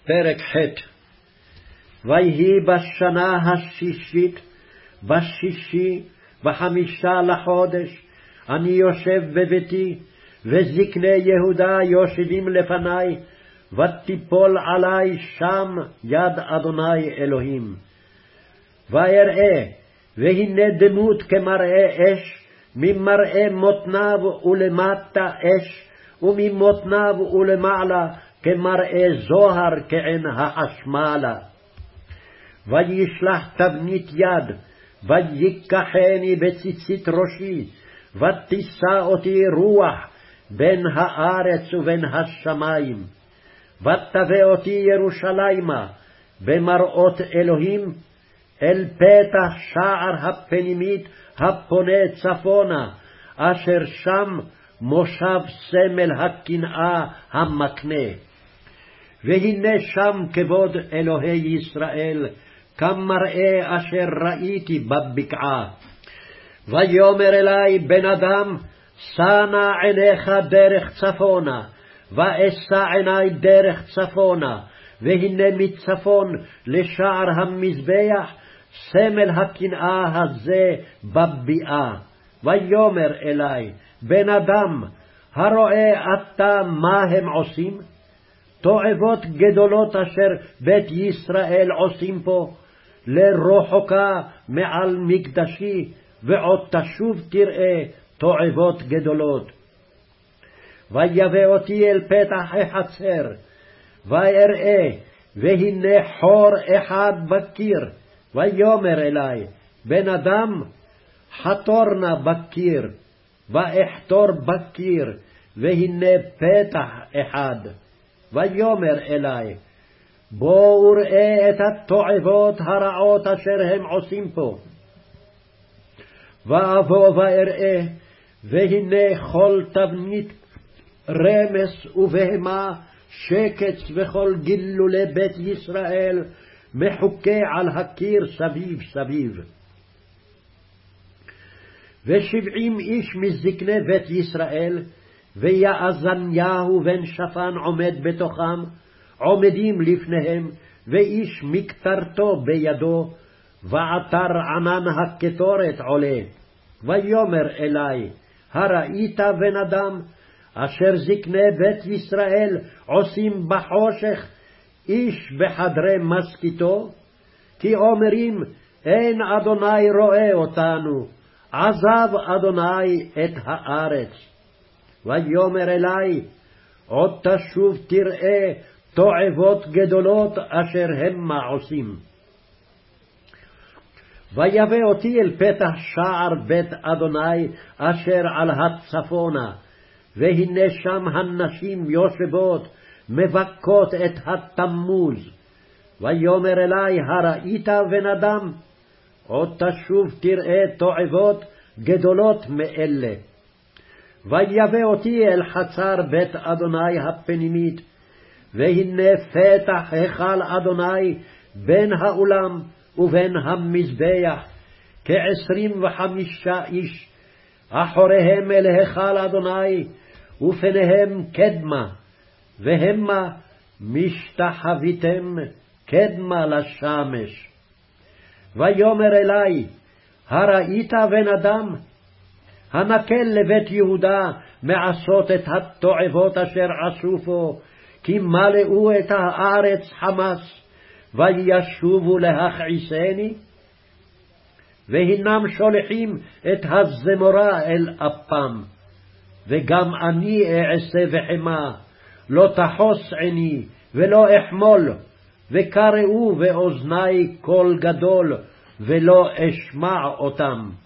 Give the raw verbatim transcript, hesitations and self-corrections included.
פרק ח'. ויהי בשנה השישית, בשישי, בחמישה לחודש, אני יושב בביתי, וזקני יהודה יושבים לפני, ותיפול עלי שם יד אדוני אלוהים. ואראה, והנה דמות כמראה אש, ממראה מותניו ולמטה אש, וממותניו ולמעלה כמראה זוהר כעין החשמלה. וישלח תבנית יד, ויקחני בציצית ראשי, ותישא אותי רוח בין הארץ ובין השמים. ותבא אותי ירושלימה במראות אלוהים, אל פתח שער הפנימית הפונה צפונה, אשר שם מושב סמל הקנאה המקנה. והנה שם כבוד אלוהי ישראל, כמראה אשר ראיתי בבקעה. ויאמר אלי, בן אדם, שא נא עיניך דרך צפונה, ואשא עיני דרך צפונה, והנה מצפון לשער המזבח סמל הקנאה הזה בביאה. ויאמר אלי, בן אדם, הרואה אתה מה הם עושים? תועבות גדולות אשר בית ישראל עושים פה, לרחוקה מעל מקדשי, ועוד תשוב תראה תועבות גדולות. ויבא אותי אל פתח החצר, ואראה, והנה חור אחד בקיר. ויאמר אלי, בן אדם, חתור נא בקיר. ואחתור בקיר, והנה פתח אחד. ויאמר אלי, בוא וראה את התועבות הרעות אשר הם עושים פה. ואבוא ואראה, והנה כל תבנית רמס ובהמה, שקץ וכל גילולי בית ישראל, מחוקה על הקיר סביב סביב. ושבעים איש מזקני בית ישראל, ויעזניהו בן שפן עומד בתוכם, עומדים לפניהם, ואיש מקטרתו בידו, ועטר ענן הקטורת עולה. ויאמר אלי, הראית בן אדם, אשר זקני בית ישראל עושים בחושך, איש בחדרי מסכיתו? כי אומרים, אין אדוני רואה אותנו, עזב אדוני את הארץ. ויאמר אלי, עוד תשוב תראה תועבות גדולות אשר המה עושים. ויבא אותי אל פתח שער בית אדוני אשר על הצפונה, והנה שם הנשים יושבות, מבכות את התמוז. ויאמר אלי, הראית בן אדם? עוד תשוב תראה תועבות גדולות מאלה. ויבא אותי אל חצר בית אדוני הפנימית, והנה פתח היכל אדוני בין האולם ובין המזבח, כעשרים וחמישה איש, אחוריהם אל היכל אדוני, ופניהם קדמה, והמה משתחוויתם קדמה לשמש. ויאמר אלי, הראית בן אדם? הנקל לבית יהודה מעשות את התועבות אשר עשו פה, כי מלאו את הארץ חמס, וישובו להכעיסני? והנם שולחים את הזמורה אל אפם, וגם אני אעשה בחמה, לא תחוס עיני ולא אחמול, וקראו באוזני קול גדול, ולא אשמע אותם.